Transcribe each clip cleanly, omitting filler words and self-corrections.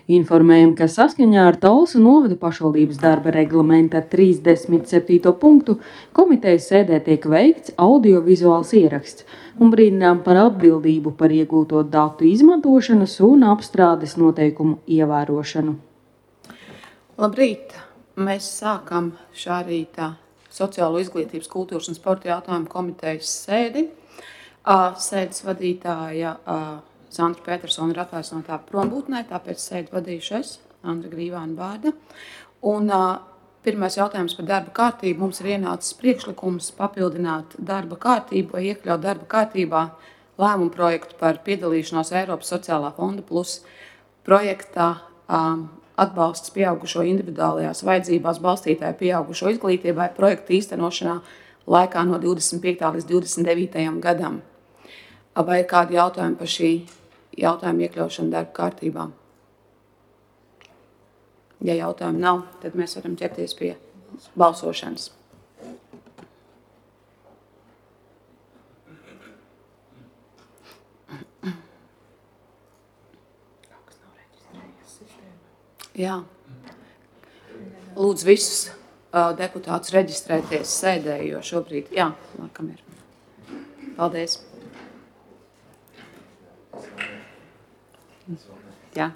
Informējam, ka saskaņā ar Talsu novada pašvaldības darba reglamenta 37. punktu komitejas sēdē tiek veikts audiovizuāls ieraksts un brīdinām par atbildību par iegūto datu izmantošanas un apstrādes noteikumu ievērošanu. Labrīt! Mēs sākam šā rīta Sociālo izglītības, kultūras un sporta jautājumu komitejas sēdi. Sēdes vadītāja Sandra Petersona ir atvaisinātā prombūtnē, tāpēc sēdi vadīšu es, Andra Grīvāna Bārda. Un pirmais jautājums par darba kārtību. Mums ir ienācis priekšlikums papildināt darba kārtību vai iekļaut darba kārtībā lēmumu projektu par piedalīšanos Eiropas sociālā fonda plus projektā atbalsts pieaugušo individuālajās vajadzībās balstītāju pieaugušo izglītībai projektu īstenošanā laikā no 25. līdz 29. gadam. Vai ir kādi jautājumi par šī jautājuma iekļaušanu darba kārtībā? Ja jautājumi nav, tad mēs varam ķerties pie balsošanas. Jā. Lūdzu visus deputātus reģistrēties sēdē, jo šobrīd, jā, laikam ir. Paldies. Jā.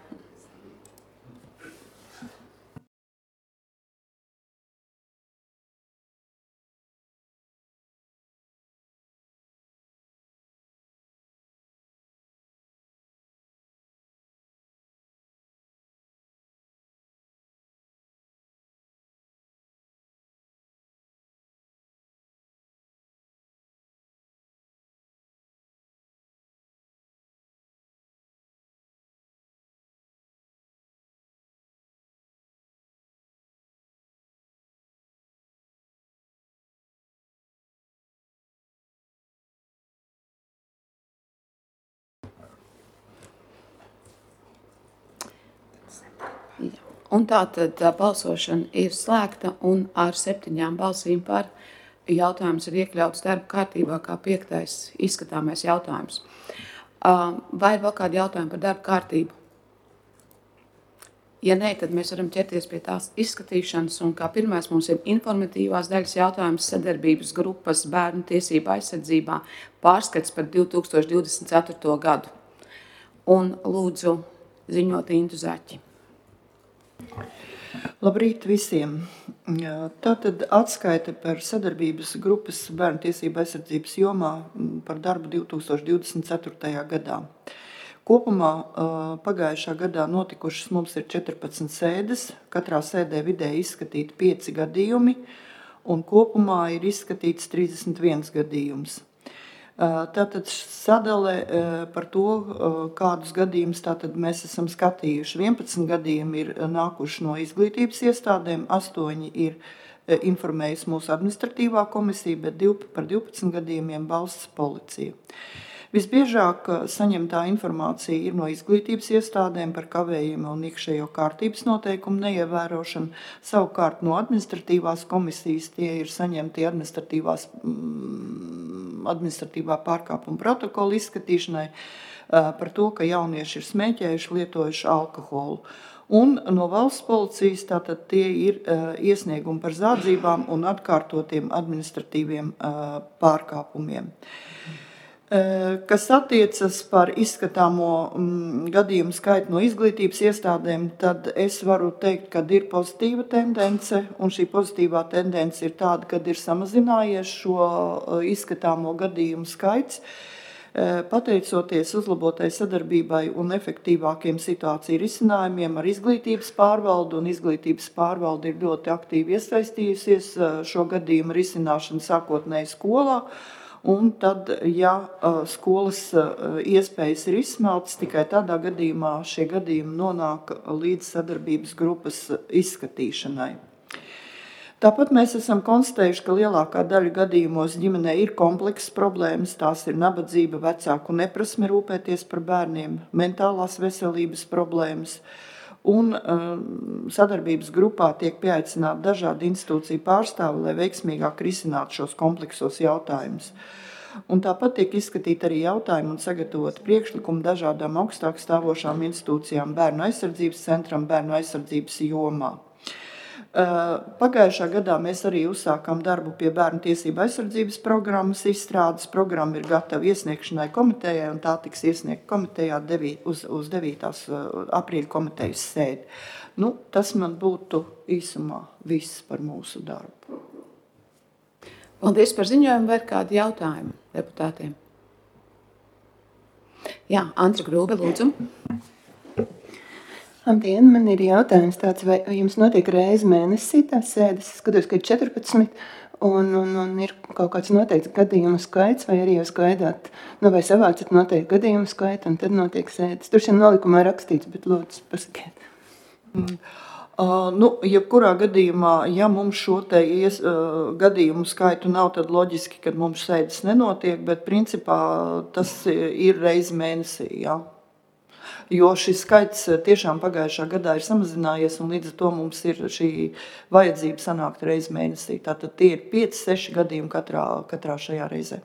Un tātad balsošana ir slēgta un ar 7 balsīm par jautājums ir iekļauts darba kārtībā kā 5. izskatāmais jautājums. Vai ir vēl kādi jautājumi par darba kārtību? Ja nē, tad mēs varam ķerties pie tās izskatīšanas, un kā pirmais mums ir informatīvās daļas jautājums sadarbības grupas bērnu tiesību aizsardzībā pārskats par 2024. gadu. Un lūdzu ziņot Intu Zaķi. Labrīt visiem! Tātad atskaite par sadarbības grupas bērnu tiesību aizsardzības jomā par darbu 2024. gadā. Kopumā pagājušā gadā notikušas mums ir 14 sēdes, katrā sēdē vidēji izskatīti 5 gadījumi, un kopumā ir izskatīts 31 gadījums. Tātad sadale par to, kādus gadījumus tātad mēs esam skatījuši. 11 gadījumi ir nākuši no izglītības iestādēm, 8 ir informējusi mūsu administratīvā komisija, bet par 12 gadījumiem valsts policija. Visbiežāk saņemtā informācija ir no izglītības iestādēm par kavējiem un iekšējo kārtības noteikumu neievērošanu. Savukārt no administratīvās komisijas tie ir saņemti administratīvā pārkāpuma protokola izskatīšanai par to, ka jaunieši ir smēķējuši, lietojuši alkoholu. Un no valsts policijas tātad tie ir iesniegumi par zādzībām un atkārtotiem administratīviem pārkāpumiem. Kas attiecas par izskatāmo gadījumu skaitu no izglītības iestādēm, tad es varu teikt, ka ir pozitīva tendence, un šī pozitīvā tendence ir tāda, kad ir samazinājies šo izskatāmo gadījumu skaits, pateicoties uzlabotai sadarbībai un efektīvākiem situāciju risinājumiem ar izglītības pārvaldu, un izglītības pārvalde ir ļoti aktīvi iesaistījusies šo gadījumu risināšanu sākotnēji skolā. Un tad, ja skolas iespējas ir izsmeltas, tikai tādā gadījumā šie gadījumi nonāk līdz sadarbības grupas izskatīšanai. Tāpat mēs esam konstatējuši, ka lielākā daļa gadījumos ģimenē ir komplekss problēmas, tās ir nabadzība, vecāku neprasme rūpēties par bērniem, mentālās veselības problēmas. Un sadarbības grupā tiek pieaicināti dažādi institūciju pārstāvi, lai veiksmīgāk risinātu šos kompleksos jautājumus. Un tāpat tiek izskatīti arī jautājumi un sagatavot priekšlikumu dažādām augstāk stāvošām institūcijām, bērnu aizsardzības centram, bērnu aizsardzības jomā. Pagājušā gadā mēs arī uzsākām darbu pie bērnu tiesību aizsardzības programmas izstrādes. Programma ir gatava iesniegšanai komitejai, un tā tiks iesniegta komitejā uz 9. aprīļa komitejas sēdi. Tas man būtu īsumā viss par mūsu darbu. Paldies par ziņojumu. Vai ir kādi jautājumi deputātiem? Jā, Andra Grūbe, lūdzu. Labdien, man ir jautājums tāds, vai jums notiek reizi mēnesī tās sēdes? Es skatos, ka ir 14 un ir kaut kāds noteikts gadījumu skaits, vai arī jūs gaidāt, vai savācat noteikti gadījumu skaitu un tad notiek sēdes. Tur šiem nolikumā rakstīts, bet lūdzu pasakiet. Jebkurā gadījumā, ja mums šo te gadījumu skaitu nav, tad loģiski, ka mums sēdes nenotiek, bet principā tas ir reizi mēnesī, jā. Jo šis skaits tiešām pagājušā gadā ir samazinājies, un līdz ar to mums ir šī vajadzība sanākt reizi mēnesī. Tātad tie ir 5-6 gadījumi katrā šajā reizē.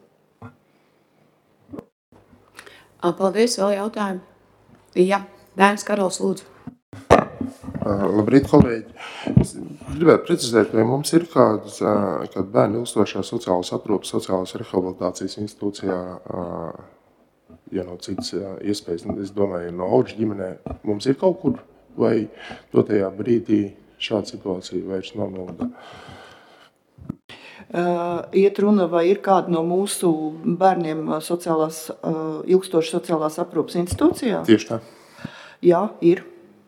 Paldies, vēl jautājumi? Jā, Dainis Karols, lūdzu. Labrīt, kolēģi. Es gribētu precizēt, vai mums ir kāda bērnu ilgstošā sociālās aprūpes, sociālās rehabilitācijas institūcijā, ja nav citas iespējas, es domāju, no auģa ģimenē, mums ir kaut kur, vai dotajā brīdī šāda situācija vairs nav novadā? Iet runa, vai ir kāda no mūsu bērniem ilgstošas sociālās aprūpes institūcijā? Tieši tā. Jā, ir.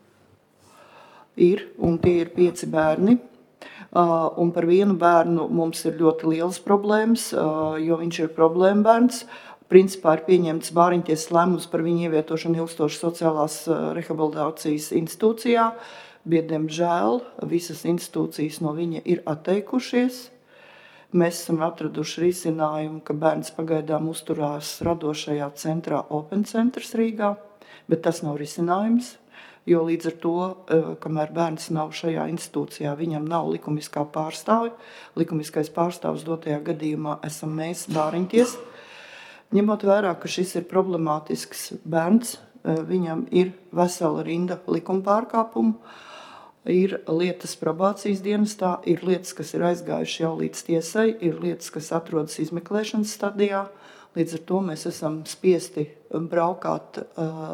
Un tie ir 5 bērni. Un par vienu bērnu mums ir ļoti lielas problēmas, jo viņš ir problēma bērns. Principā ir pieņemts Bāriņtiesas lēmums par viņu ievietošanu ilgstošas sociālās rehabilitācijas institūcijā, bet, diemžēl, visas institūcijas no viņa ir atteikušies. Mēs esam atraduši risinājumu, ka bērns pagaidām uzturās radošajā centrā Open Centers Rīgā, bet tas nav risinājums, jo līdz ar to, kamēr bērns nav šajā institūcijā, viņam nav likumiskā pārstāvja. Likumiskais pārstāvs dotajā gadījumā esam mēs, Bāriņtiesa. Ņemot vērā, ka šis ir problemātisks bērns, viņam ir vesela rinda likuma pārkāpumu, ir lietas probācijas dienestā, ir lietas, kas ir aizgājuši jau līdz tiesai, ir lietas, kas atrodas izmeklēšanas stadijā. Līdz ar to mēs esam spiesti braukāt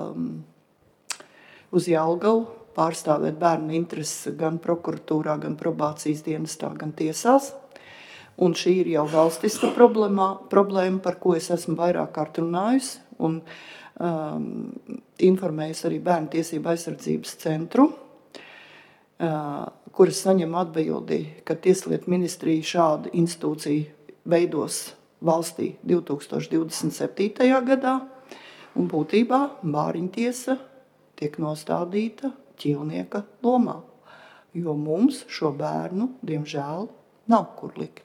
uz Jelgavu, pārstāvēt bērnu intereses gan prokuratūrā, gan probācijas dienestā, gan tiesās. Un šī ir jau valstiska problēma, par ko es esmu vairāk kārt runājusi un informējusi arī Bērnu tiesību aizsardzības centru, kuras saņem atbildi, ka Tieslietu ministrija šādu institūciju veidos valstī 2027. gadā. Un būtībā Bāriņtiesa tiek nostādīta ķīlnieka lomā, jo mums šo bērnu, diemžēl, nav kur likt.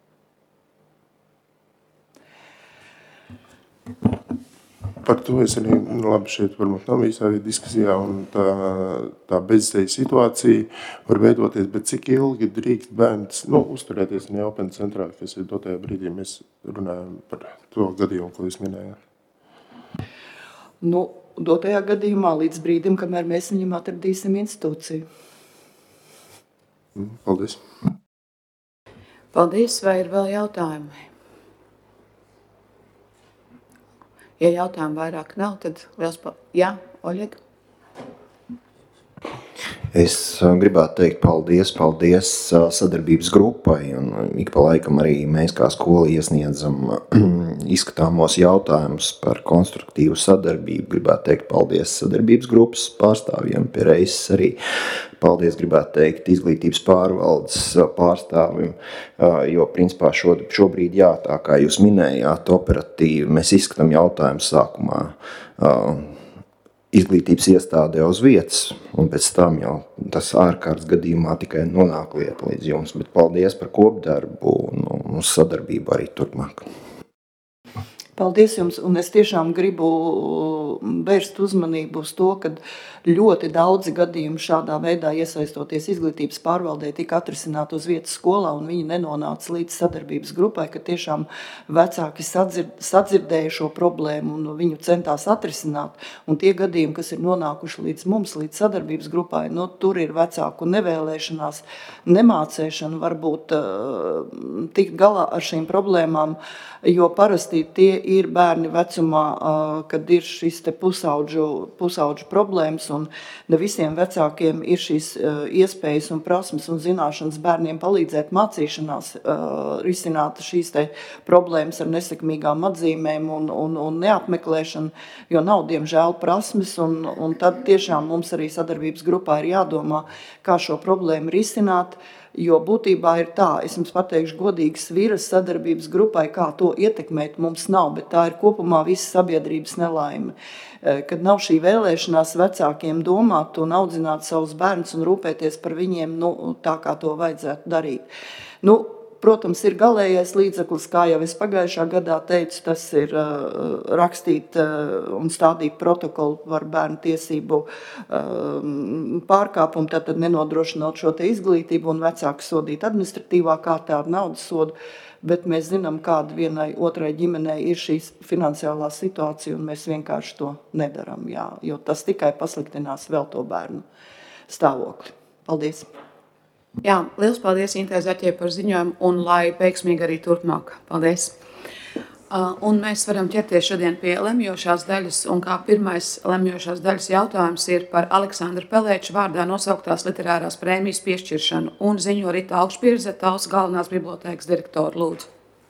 Par to es arī, labi, šeit varbūt nav visā diskusijā, un tā bezizējas situācija var veidoties, bet cik ilgi drīkst bērns uzturēties Open centrā, kas ir dotajā brīdī, mēs runājam par to gadījumu, ko jūs minējāt? Dotajā gadījumā līdz brīdim, kamēr mēs viņam atradīsim institūciju. Paldies. Paldies, vai ir vēl jautājumi? Ja jautājumu vairāk nav, tad liels paldies. Jā, Oļega? Es gribētu teikt paldies sadarbības grupai, un ik pa laikam arī mēs kā skola iesniedzam izskatāmos jautājumus par konstruktīvu sadarbību. Gribētu teikt paldies sadarbības grupas pārstāvjiem, pie reizes arī paldies gribētu teikt izglītības pārvaldes pārstāvim, jo principā šobrīd, jā, tā kā jūs minējāt, operatīvi mēs izskatām jautājumu sākumā izglītības iestādē uz vietas, un pēc tam jau tas ārkārtas gadījumā tikai nonāk lieta līdz jums, bet paldies par kopdarbu un sadarbību arī turpmāk. Paldies jums, un es tiešām gribu vērst uzmanību uz to, ka ļoti daudzi gadījumi šādā veidā iesaistoties izglītības pārvaldē tika atrisināti uz vietas skolā, un viņi nenonāca līdz sadarbības grupai, ka tiešām vecāki sadzirdēja šo problēmu un viņu centās atrisināt. Un tie gadījumi, kas ir nonākuši līdz mums, līdz sadarbības grupai, tur ir vecāku nevēlēšanās, nemācēšana varbūt tikt galā ar šīm problēmām, jo parasti tie ir bērni vecumā, kad ir šis te pusauģu problēmas, un ne visiem vecākiem ir šīs iespējas un prasmes un zināšanas bērniem palīdzēt mācīšanās, risināt šīs te problēmas ar nesekmīgām atzīmēm un neapmeklēšanu, jo nav, diemžēl, prasmes, un tad tiešām mums arī sadarbības grupā ir jādomā, kā šo problēmu risināt. Jo būtībā ir tā, es jums pateikšu godīgi, sviras sadarbības grupai, kā to ietekmēt, mums nav, bet tā ir kopumā visa sabiedrības nelaime. Kad nav šī vēlēšanās vecākiem domāt un audzināt savus bērnus un rūpēties par viņiem, tā kā to vajadzētu darīt. Protams, ir galējais līdzeklis, kā jau es pagājušā gadā teicu, tas ir rakstīt un stādīt protokolu par bērnu tiesību pārkāpumu, tad nenodrošinot šo te izglītību un vecāku sodīt administratīvā kārtā ar naudas sodu, bet mēs zinām, kāda vienai otrai ģimenei ir šī finansiālā situācija, un mēs vienkārši to nedaram, jo tas tikai pasliktinās vēl to bērnu stāvokli. Paldies! Jā, liels paldies Intai Zaķē par ziņojumu un lai veiksmīgi arī turpmāk. Paldies. Un mēs varam ķerties šodien pie lemjošās daļas, un kā pirmais lemjošās daļas jautājums ir par Aleksandra Pelēča vārdā nosauktās literārās prēmijas piešķiršanu, un ziņo Rita Augšpirze, Talsu galvenās bibliotēkas direktora, lūdzu.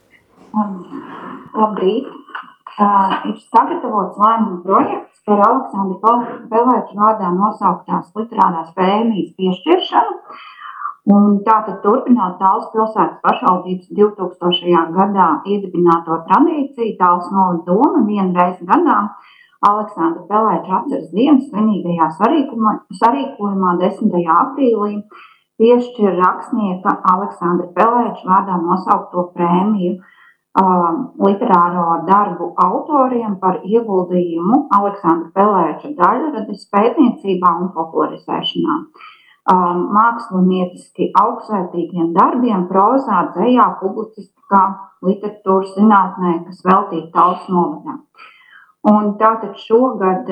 Labrīt. Ir sagatavots lēmuma projekts par Aleksandra Pelēča vārdā nosauktās literārās prēmijas piešķiršanu. Un tātad turpināt Talsu pilsētas pašvaldības 2000. Gadā iedibināto tradīciju, Talsu novada doma vienu reizi gadā Aleksandra Pelēča atceres dienas svinīgajā sarīkojumā 10. aprīlī piešķir rakstnieka Aleksandra Pelēča vārdā nosaukto prēmiju literāro darbu autoriem par ieguldījumu Aleksandra Pelēča daļradas pētniecībā un popularizēšanā. Mākslinieciski augstsvērtīgiem darbiem, prozā, dzejā, publicistikā, literatūras zinātnē, kas veltīti Talsu novadā. Un tātad šogad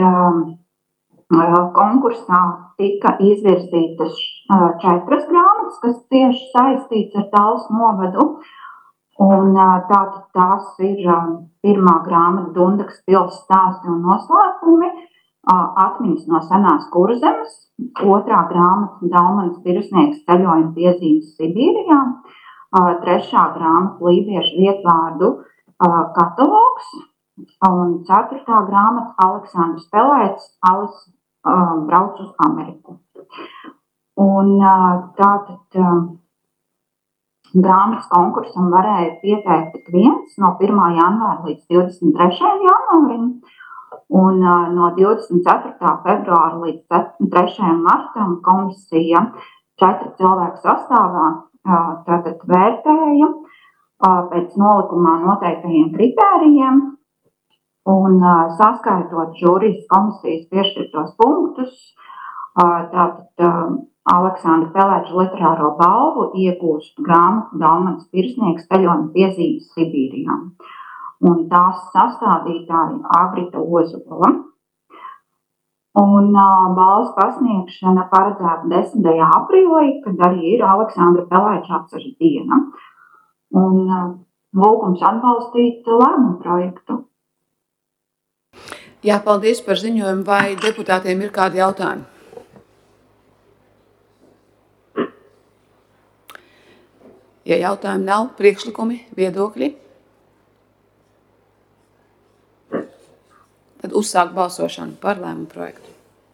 konkursā tika izvirzītas 4 grāmatas, kas tieši saistīts ar Talsu novadu. Un tātad tās ir pirmā grāmata Dundagas pils stāsti un noslēpumi, Atmiņas no senās Kurzemes, otrā grāmata Daumanis Virsnieks ceļojuma piezīmes Sibīrijā, trešā grāmata Lībiešu vietvārdu katalogs un ceturtā grāmata Aleksandrs Pelēcis Alis brauc uz Ameriku. Un tātad grāmatas konkursam varēja pieteikt tik viens no 1. janvāra līdz 23. janvārim. Un no 24. februāra līdz 3. martam komisija 4 cilvēku sastāvā tātad vērtēja pēc nolikumā noteiktajiem kritērijiem un saskaitot žūrijas komisijas piešķirtos punktus, tātad Aleksandra Pelēča literāro balvu iegūst grāmatu Daumanis Virsnieks ceļojuma piezīmes Sibīrijā. Un tās sastādītāja Agrita Ozola. Un balvas pasniegšana paredzēta 10. aprīlī, kad arī ir Aleksandra Pelēča atceres diena. Un lūgums atbalstīt lēmumu projektu. Jā, paldies par ziņojumu. Vai deputātiem ir kādi jautājumi? Ja jautājumi nav, priekšlikumi, viedokļi? Tad uzsāk balsošanu par lēmumu projektu.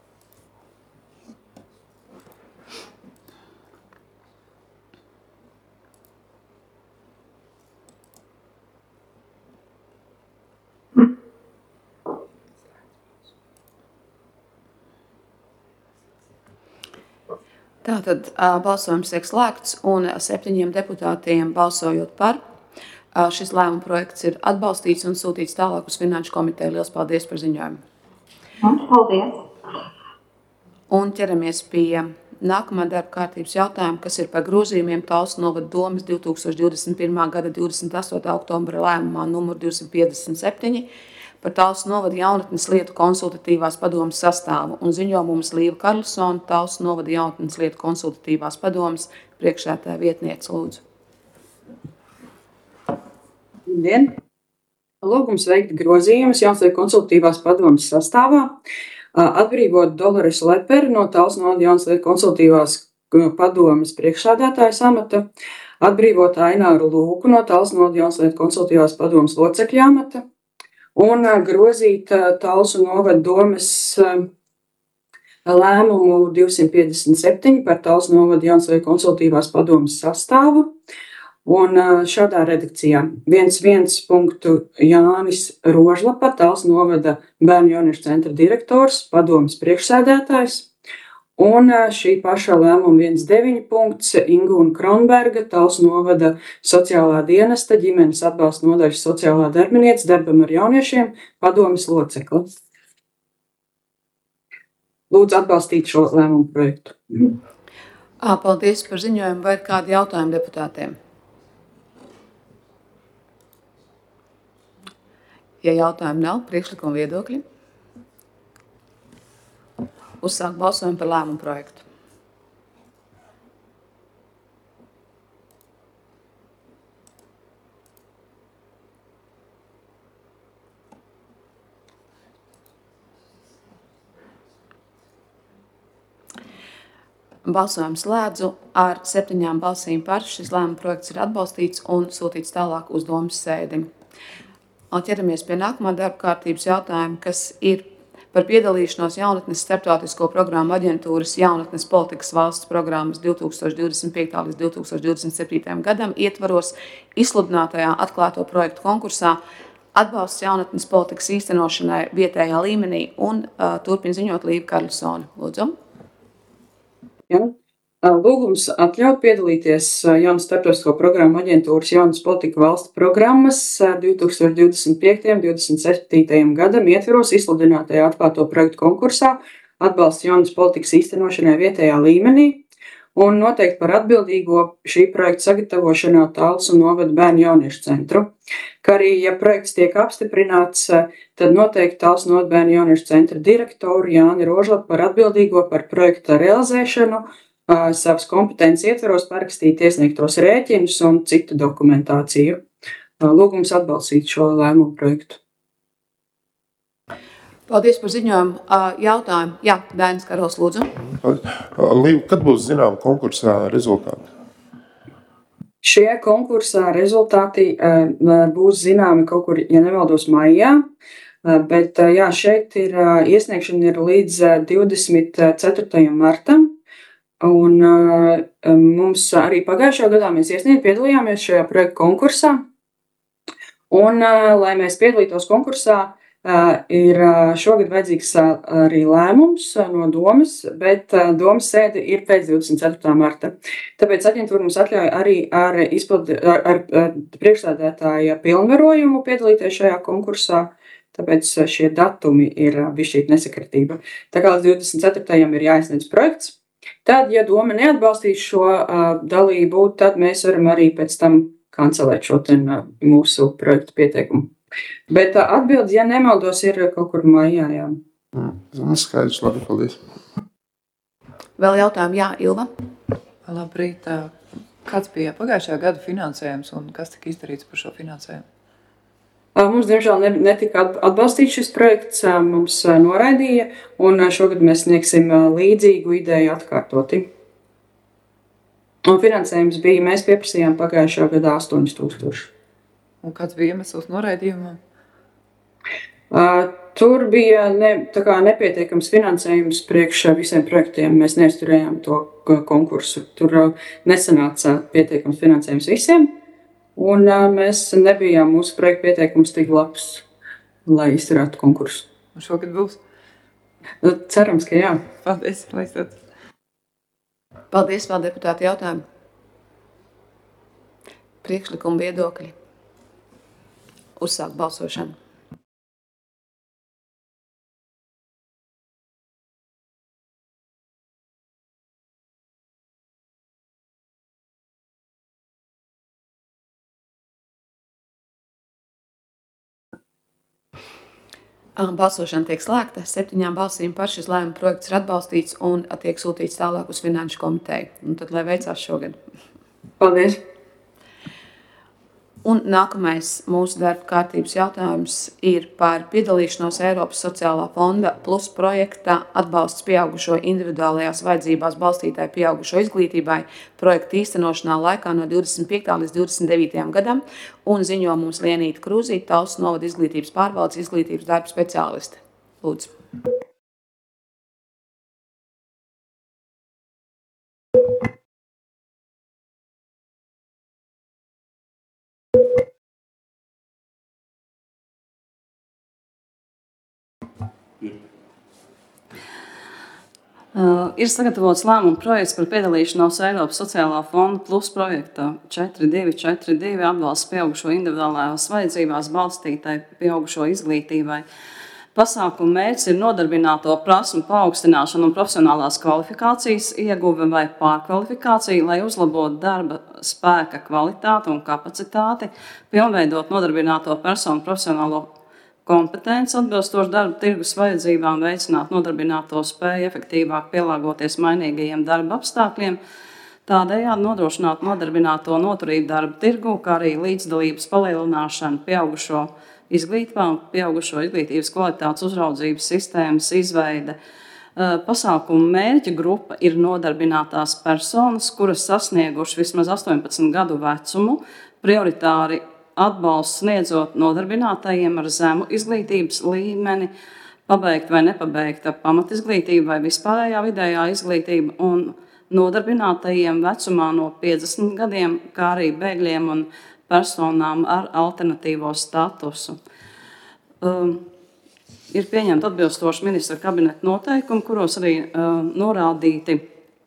Tātad balsojums tiek slēgts un 7 deputātiem balsojot par. Šis lēmuma projekts ir atbalstīts un sūtīts tālāk uz Finanšu komiteju. Liels paldies par ziņojumu. Paldies. Un ķeramies pie nākamā darba kārtības jautājuma, kas ir par grozījumiem Talsu novada domes 2021. gada 28. oktobra lēmumā numur 257 par Talsu novada jaunatnes lietu konsultatīvās padomes sastāvu. Un ziņo mums Līva Karlsona, Talsu novada jaunatnes lietu konsultatīvās padomes priekšsēdētāja vietniece, lūdzu. Labdien! Lūgums veikt grozījumus Jaunatnes konsultatīvās padomes sastāvā, atbrīvot Doloresu Leperu no Talsu novada Jaunatnes konsultatīvās padomes priekšsēdētājas amata, atbrīvot Aināru Lūku no Talsu novada Jaunatnes konsultatīvās padomes locekļa amata un grozīt Talsu novada domes lēmumu 257 par Talsu novada Jaunatnes konsultatīvās padomes sastāvu. Un šādā redakcijā 1.1. Jānis Rožlapa, Talsu novada bērnu jauniešu centra direktors, padomes priekšsēdētājs. Un šī pašā lēmuma 1.9. Ingūna Kronberga, Talsu novada sociālā dienesta, ģimenes atbalsta nodaļas sociālā darbiniece, darbam ar jauniešiem, padomes locekle. Lūdzu atbalstīt šo lēmumu projektu. Paldies par ziņojumu. Vai ir kādi jautājumi deputātiem? Ja jautājumu nav, priekšlikuma viedokļi. Uzsāk balsojumu par lēmumu projektu. Balsojumu slēdzu ar 7 balsīm par. Šis lēmuma projekts ir atbalstīts un sūtīts tālāk uz domes sēdi. Ķeramies pie nākamā darba kārtības jautājuma, kas ir par piedalīšanos jaunatnes starptautisko programmu aģentūras jaunatnes politikas valsts programmas 2025. līdz 2027. gadam ietvaros izsludinātajā atklāto projektu konkursā atbalsts jaunatnes politikas īstenošanai vietējā līmenī un turpina ziņot Līva Karlsona. Lūdzu. Ja. Lūgums atļaut piedalīties jaunas starptautisko programmu aģentūras jaunas politika valsts programmas 2025. un 2027. gadam ietveros izsludinātajā atklāto projektu konkursā atbalsts jaunas politikas īstenošanai vietējā līmenī un noteikti par atbildīgo šī projekta sagatavošanā Talsu novada bērnu jauniešu centru. Kā arī, ja projekts tiek apstiprināts, tad noteikti Talsu novada bērnu jauniešu centra direktoru Jāni Rožlapu par atbildīgo par projekta realizēšanu, savas kompetences ietveros parakstīt iesniegtos rēķinus un citu dokumentāciju. Lūgums atbalstīt šo lēmumu projektu. Paldies par ziņojumu. Jautājumu. Jā, Dainis Karols, lūdzu. Līva, kad būs zinām konkursā rezultāti? Šie konkursā rezultāti būs zināmi kaut kur, ja nemaldos, maijā. Bet jā, šeit ir iesniegšana ir līdz 24. martam. Un mums arī pagājušajā gadā mēs piedalījāmies šajā projekta konkursā. Un, lai mēs piedalītos konkursā, ir šogad vajadzīgs arī lēmums no domes, bet domes sēde ir pēc 24. marta. Tāpēc aģentūra mums atļauj arī ar priekšsēdētāja pilnvarojumu piedalīties šajā konkursā. Tāpēc šie datumi ir bišķīt nesakritība. Tā kā līdz 24. ir jāiesniedz projekts. Tad, ja doma neatbalstīs šo dalību, tad mēs varam arī pēc tam kancelēt šo mūsu projektu pieteikumu. Bet atbildi, ja nemaldos, ir kaut kur maijā. Jā. Skaidrs, labi, paldies. Vēl jautājumi? Jā, Ilva. Labrīt. Kāds bija pagājušajā gada finansējums un kas tika izdarīts par šo finansējumu? Mums, diemžēl, netika atbalstīts šis projekts, mums noraidīja, un šogad mēs sniegsim līdzīgu ideju atkārtoti. Un finansējums bija, mēs pieprasījām pagājušā gadā 8,000. Un kāds bija iemesls noraidījumam? Tur bija nepietiekams finansējums priekš visiem projektiem. Mēs neizturējām to konkursu. Tur nesanāca pietiekams finansējums visiem. Un mēs nebijām mūsu projekta pieteikums tik labs, lai izturētu konkursu. Un šogad būs? Cerams, ka jā. Paldies, lai tāds. Paldies, vēl deputāti jautājumu. Priekšlikuma viedokļi. Uzsāk balsošanu. Balsošana tiek slēgta. 7 balsīm par šis lēmuma projekts ir atbalstīts un tiek sūtīts tālāk uz Finanšu komiteju. Un tad, lai veicās šogad. Paldies! Un nākamais mūsu darba kārtības jautājums ir par piedalīšanos Eiropas sociālā fonda plus projekta atbalsts pieaugušo individuālajās vajadzībās balstītai pieaugušo izglītībai projekta īstenošanā laikā no 25. līdz 29. gadam, un ziņo mums Lienīta Krūzīte, Talsu novada izglītības pārvaldes izglītības darba speciāliste. Lūdzu. Ir sagatavots lēmuma projekts par piedalīšanos Eiropas sociālā fonda plus projekta 4242 atbalsts pieaugušo individuālajās vajadzībās balstītai pieaugušo izglītībai. Pasākuma mērķis ir nodarbināto prasmu paaugstināšana un profesionālās kvalifikācijas ieguve vai pārkvalifikācija, lai uzlabotu darba spēka kvalitāti un kapacitāti, pilnveidot nodarbināto personu profesionālo kompetenci atbilstoši darba tirgus vajadzībām, veicināt nodarbināto spēju efektīvāk pielāgoties mainīgajiem darba apstākļiem, tādējādi nodrošināt nodarbināto noturību darba tirgu, kā arī līdzdalības palielināšanu pieaugušo izglītībā un pieaugušo izglītības kvalitātes uzraudzības sistēmas izveide. Pasākuma mērķa grupa ir nodarbinātās personas, kuras sasnieguši vismaz 18 gadu vecumu, prioritāri atbalstu sniedzot nodarbinātajiem ar zemu izglītības līmeni, pabeigta vai nepabeigta pamatizglītība vai vispārējā vidējā izglītība un nodarbinātajiem vecumā no 50 gadiem, kā arī bēgļiem un personām ar alternatīvo statusu. Ir pieņemti atbilstoši ministra kabineta noteikumi, kuros arī norādīti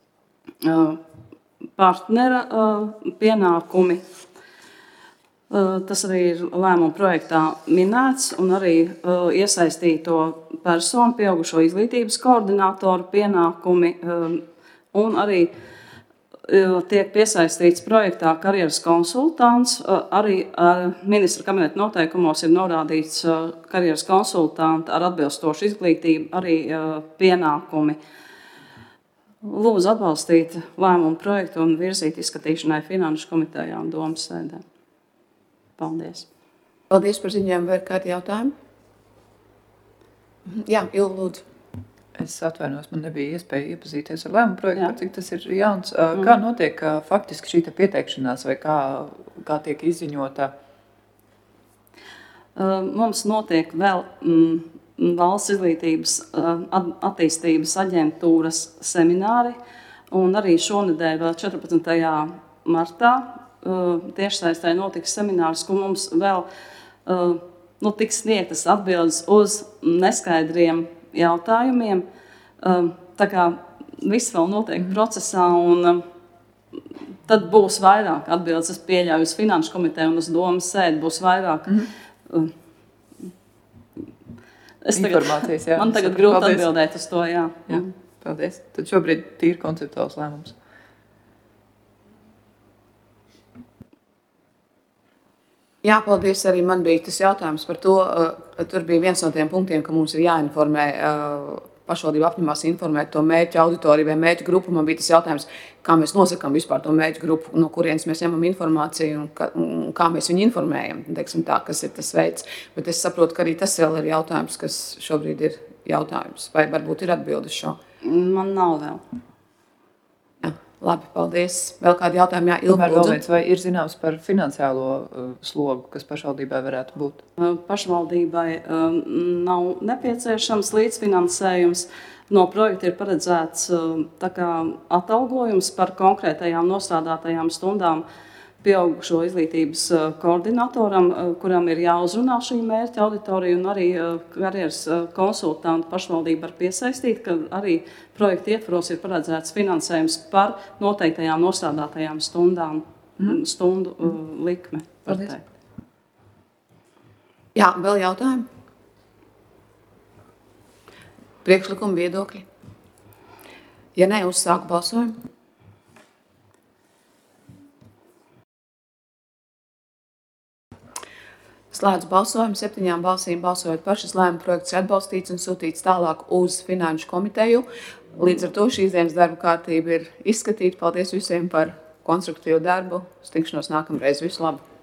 partnera pienākumi. Tas arī ir lēmuma projektā minēts, un arī iesaistīto personu pieaugušo izglītības koordinātoru pienākumi, un arī tiek piesaistīts projektā karjeras konsultants. Arī ministra kabineta noteikumos ir norādīts karjeras konsultanti ar atbilstošu izglītību, arī pienākumi. Lūdzu atbalstīt lēmumu projektu un virzīt izskatīšanai Finanšu komitejā un domas sēdē. Paldies. Paldies par ziņojumu. Vai ir kādi jautājumi? Jā, Ilva, lūdzu. Es atvainos, man nebija iespēja iepazīties ar lēmumu projektu, cik tas ir jauns. Kā notiek faktiski šī pieteikšanās vai kā tiek izziņota? Mums notiek vēl valsts izglītības attīstības aģentūras semināri, un arī šonedēļ vēl 14. martā tiešsaistē notiks seminārs, kur mums vēl tiks sniegtas atbildes uz neskaidriem jautājumiem. Tā kā viss vēl notiek procesā, un tad būs vairāk atbildes. Es pieļauju uz Finanšu komiteju un uz domas sēdi būs vairāk. Informācijas, jā. Man tagad grūti atbildēt uz to, jā. Paldies. Tad šobrīd tīri konceptuāls lēmums. Jā, paldies. Arī man bija tas jautājums par to. Tur bija viens no tiem punktiem, ka mums ir jāinformē, pašvaldība apņemās informēt to mērķu auditoriju vai mērķu grupu. Man bija tas jautājums, kā mēs nosakām vispār to mērķu grupu, no kurienes mēs ņemam informāciju un kā mēs viņu informējam. Teiksim tā, kas ir tas veids. Bet es saprotu, ka arī tas vēl ir jautājums, kas šobrīd ir jautājums. Vai varbūt ir atbildes šo? Man nav vēl. Labi, paldies. Vēl kādi jautājumi? Jā, Ilva, lūdzu. Vai ir zināms par finansiālo slogu, kas pašvaldībai varētu būt? Pašvaldībai nav nepieciešams līdzfinansējums. No projekta ir paredzēts atalgojums par konkrētajām nostrādātajām stundām pieaugušo izglītības koordinatoram, kuram ir jāuzrunā šī mērķa auditorija, un arī karjeras konsultantu pašvaldība var piesaistīt, ka arī projekta ietvaros ir paredzēts finansējums par noteiktajām nostrādātajām stundām, stundu likme. Jā, vēl jautājumi? Priekšlikumi, viedokļi? Ja ne, uzsāku balsojumu. Slēdz balsojumu, 7 balsīm balsojot par, šis lēmuma projekts ir atbalstīts un sūtīts tālāk uz Finanšu komiteju. Līdz ar to šīs dienas darba kārtība ir izskatīta. Paldies visiem par konstruktīvu darbu. Uz tikšanos nākamreiz. Visu labu!